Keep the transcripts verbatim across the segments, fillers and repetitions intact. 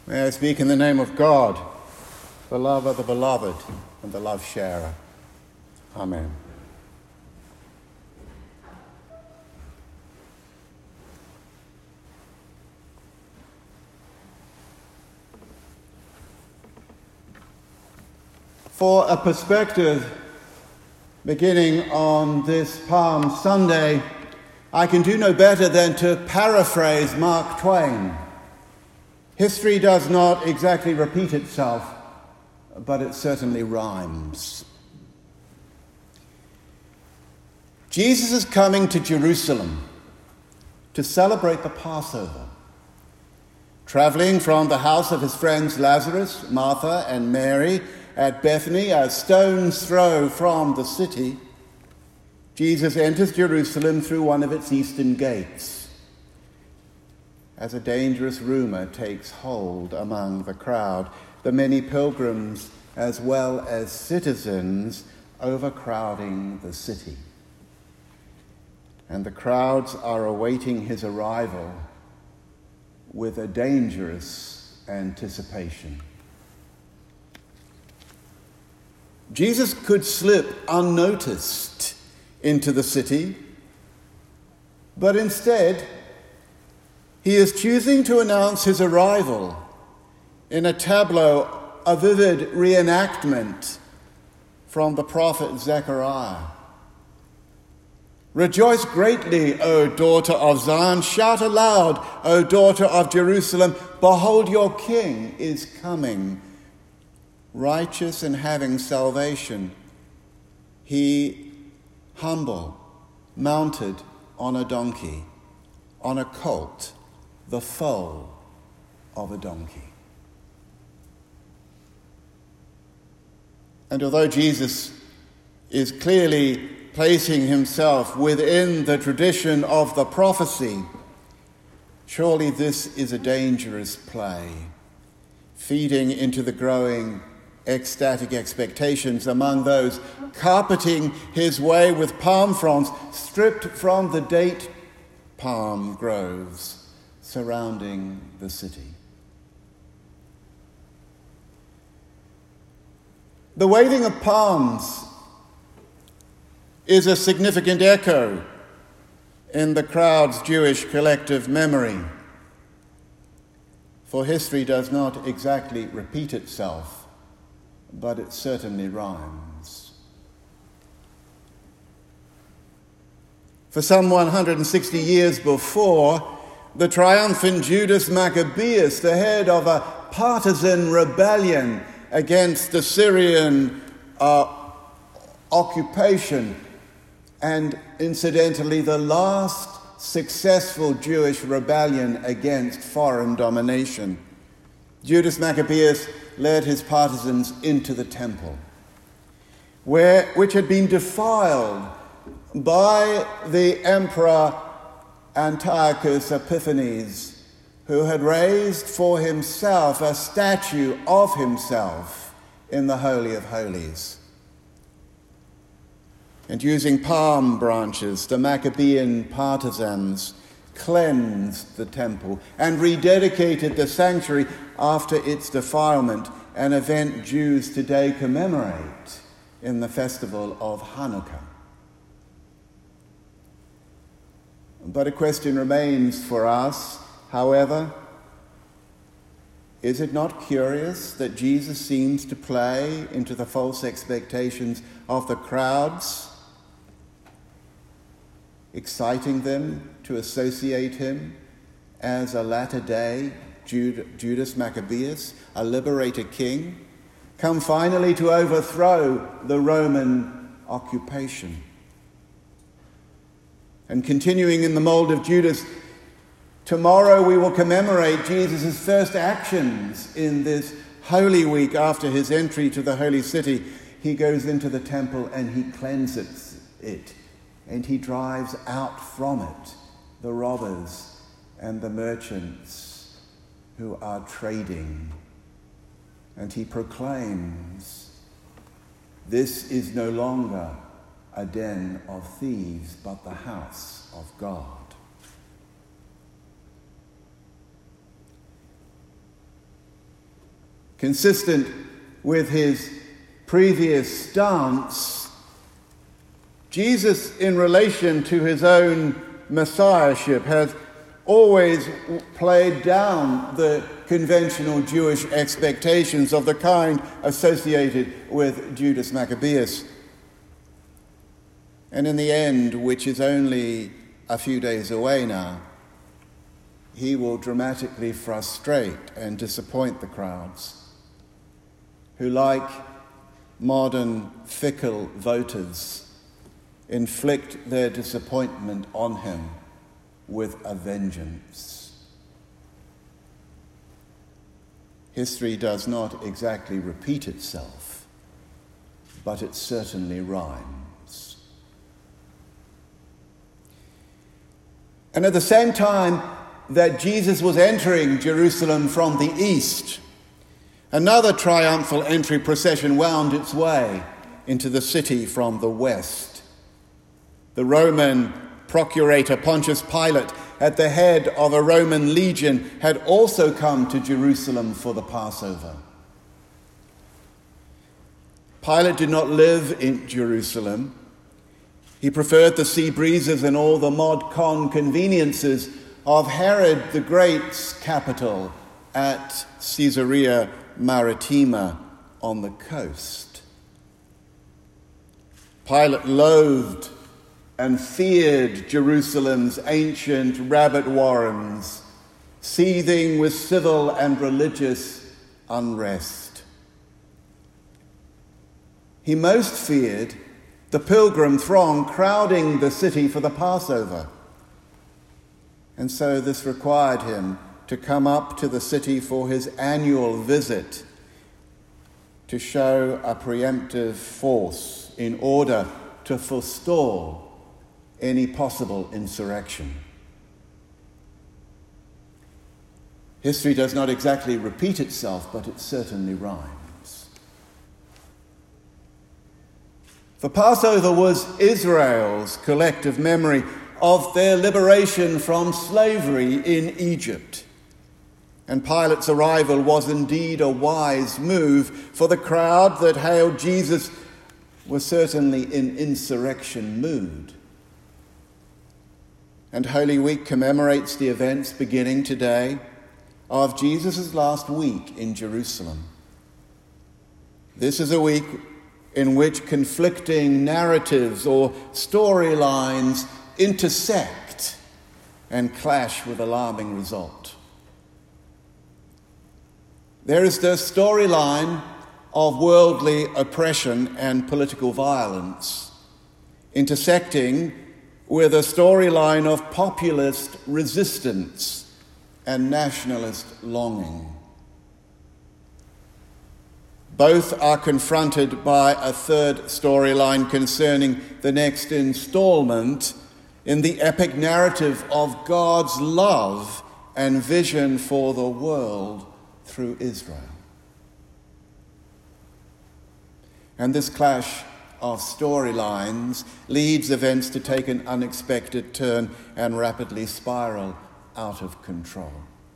May I speak in the name of God, the love of the beloved and the love sharer. Amen. For a perspective beginning on this Palm Sunday, I can do no better than to paraphrase Mark Twain. History does not exactly repeat itself, but it certainly rhymes. Jesus is coming to Jerusalem to celebrate the Passover. Traveling from the house of his friends Lazarus, Martha, and Mary at Bethany, a stone's throw from the city, Jesus enters Jerusalem through one of its eastern gates, as a dangerous rumor takes hold among the crowd, the many pilgrims as well as citizens overcrowding the city. And the crowds are awaiting his arrival with a dangerous anticipation. Jesus could slip unnoticed into the city, but instead he is choosing to announce his arrival in a tableau, a vivid reenactment from the prophet Zechariah. Rejoice greatly, O daughter of Zion. Shout aloud, O daughter of Jerusalem. Behold, your king is coming, righteous and having salvation. He humble, mounted on a donkey, on a colt, the foal of a donkey. And although Jesus is clearly placing himself within the tradition of the prophecy, surely this is a dangerous play, feeding into the growing ecstatic expectations among those carpeting his way with palm fronds stripped from the date palm groves surrounding the city. The waving of palms is a significant echo in the crowd's Jewish collective memory, for history does not exactly repeat itself, but it certainly rhymes. For some one hundred sixty years before, the triumphant Judas Maccabeus, the head of a partisan rebellion against the Syrian uh, occupation, and incidentally the last successful Jewish rebellion against foreign domination, Judas Maccabeus led his partisans into the temple, where which had been defiled by the emperor Antiochus Epiphanes, who had raised for himself a statue of himself in the Holy of Holies. And using palm branches, the Maccabean partisans cleansed the temple and rededicated the sanctuary after its defilement, an event Jews today commemorate in the festival of Hanukkah. But a question remains for us, however. Is it not curious that Jesus seems to play into the false expectations of the crowds, exciting them to associate him as a latter-day Judas Maccabeus, a liberated king, come finally to overthrow the Roman occupation? And continuing in the mold of Judas, tomorrow we will commemorate Jesus' first actions in this Holy Week after his entry to the holy city. He goes into the temple and he cleanses it, and he drives out from it the robbers and the merchants who are trading. And he proclaims, "This is no longer a den of thieves, but the house of God." Consistent with his previous stance, Jesus, in relation to his own messiahship, has always played down the conventional Jewish expectations of the kind associated with Judas Maccabeus. And in the end, which is only a few days away now, he will dramatically frustrate and disappoint the crowds, who, like modern fickle voters, inflict their disappointment on him with a vengeance. History does not exactly repeat itself, but it certainly rhymes. And at the same time that Jesus was entering Jerusalem from the east, another triumphal entry procession wound its way into the city from the west. The Roman procurator Pontius Pilate, at the head of a Roman legion, had also come to Jerusalem for the Passover. Pilate did not live in Jerusalem. He preferred the sea breezes and all the mod con conveniences of Herod the Great's capital at Caesarea Maritima on the coast. Pilate loathed and feared Jerusalem's ancient rabbit warrens, seething with civil and religious unrest. He most feared the pilgrim throng crowding the city for the Passover. And so this required him to come up to the city for his annual visit to show a preemptive force in order to forestall any possible insurrection. History does not exactly repeat itself, but it certainly rhymes. The Passover was Israel's collective memory of their liberation from slavery in Egypt. And Pilate's arrival was indeed a wise move, for the crowd that hailed Jesus was certainly in insurrection mood. And Holy Week commemorates the events beginning today of Jesus' last week in Jerusalem. This is a week in which conflicting narratives or storylines intersect and clash with alarming result. There is the storyline of worldly oppression and political violence, intersecting with a storyline of populist resistance and nationalist longing. Both are confronted by a third storyline concerning the next installment in the epic narrative of God's love and vision for the world through Israel. And this clash of storylines leads events to take an unexpected turn and rapidly spiral out of control.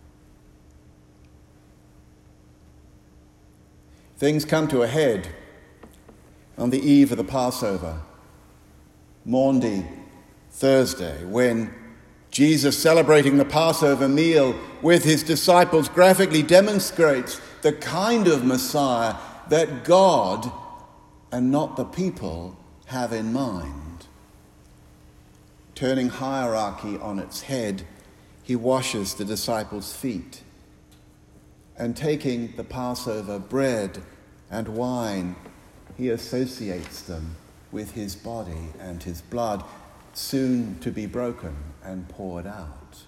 Things come to a head on the eve of the Passover, Maundy Thursday, when Jesus, celebrating the Passover meal with his disciples, graphically demonstrates the kind of Messiah that God and not the people have in mind. Turning hierarchy on its head, he washes the disciples' feet, and taking the Passover bread and wine, he associates them with his body and his blood, soon to be broken and poured out.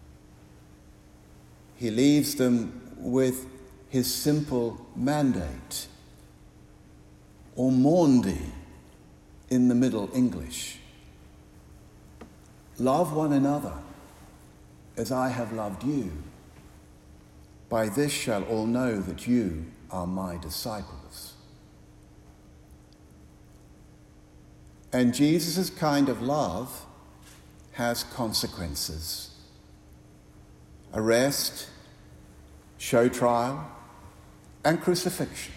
He leaves them with his simple mandate, or Maundy in the Middle English. Love one another as I have loved you. By this shall all know that you are my disciples. And Jesus' kind of love has consequences. Arrest, show trial, and crucifixion.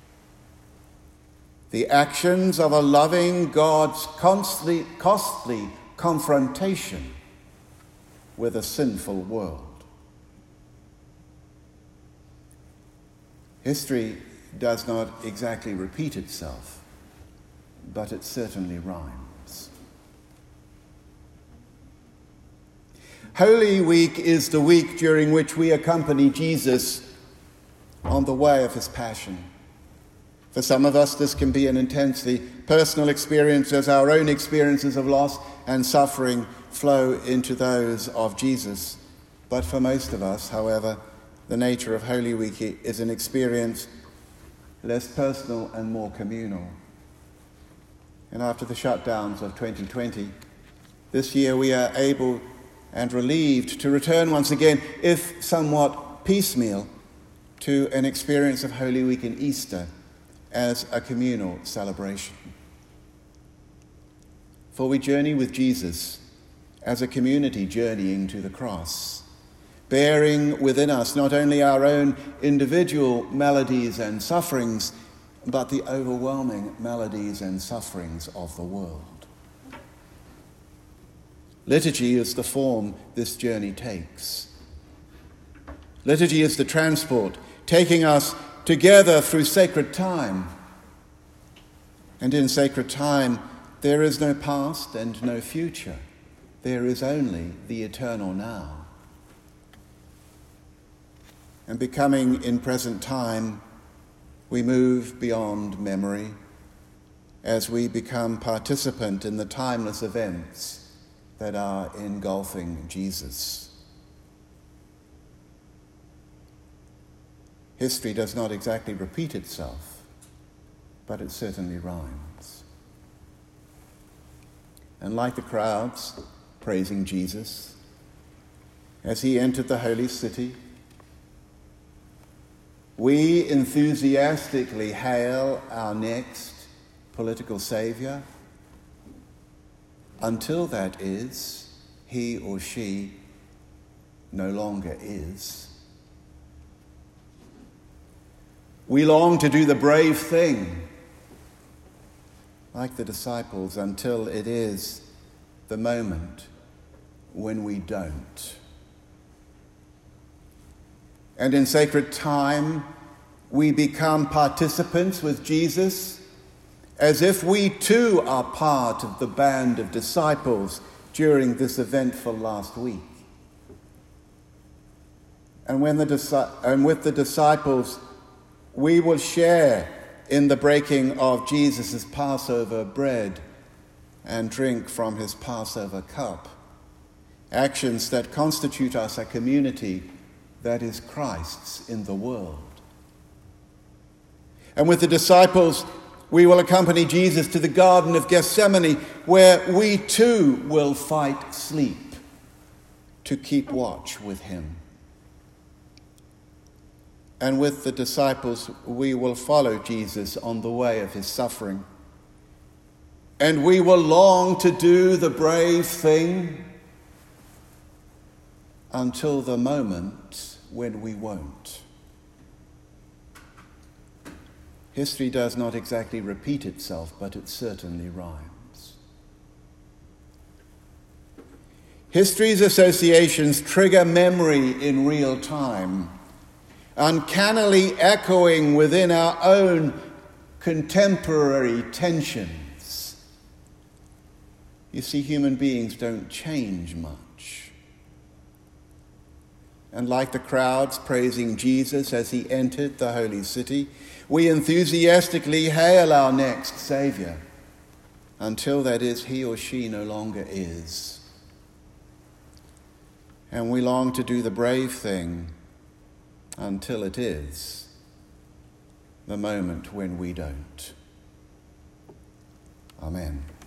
The actions of a loving God's costly, costly confrontation with a sinful world. History does not exactly repeat itself, but it certainly rhymes. Holy Week is the week during which we accompany Jesus on the way of his passion. For some of us, this can be an intensely personal experience as our own experiences of loss and suffering flow into those of Jesus. But for most of us, however, the nature of Holy Week is an experience less personal and more communal. And after the shutdowns of twenty twenty, this year we are able and relieved to return once again, if somewhat piecemeal, to an experience of Holy Week and Easter as a communal celebration. For we journey with Jesus as a community journeying to the cross, bearing within us not only our own individual melodies and sufferings, but the overwhelming melodies and sufferings of the world. Liturgy is the form this journey takes. Liturgy is the transport, taking us together through sacred time. And in sacred time, there is no past and no future. There is only the eternal now. And becoming in present time, we move beyond memory as we become participant in the timeless events that are engulfing Jesus. History does not exactly repeat itself, but it certainly rhymes. And like the crowds praising Jesus as he entered the holy city, we enthusiastically hail our next political savior, until that is, he or she no longer is. We long to do the brave thing, like the disciples, until it is the moment when we don't. And in sacred time, we become participants with Jesus, as if we too are part of the band of disciples during this eventful last week. And when the and with the disciples, we will share in the breaking of Jesus' Passover bread and drink from his Passover cup, actions that constitute us a community that is Christ's in the world. And with the disciples, we will accompany Jesus to the Garden of Gethsemane, where we too will fight sleep to keep watch with him. And with the disciples, we will follow Jesus on the way of his suffering. And we will long to do the brave thing until the moment when we won't. History does not exactly repeat itself, but it certainly rhymes. History's associations trigger memory in real time, uncannily echoing within our own contemporary tensions. You see, human beings don't change much. And like the crowds praising Jesus as he entered the holy city, we enthusiastically hail our next Savior, until that is, he or she no longer is. And we long to do the brave thing until it is the moment when we don't. Amen.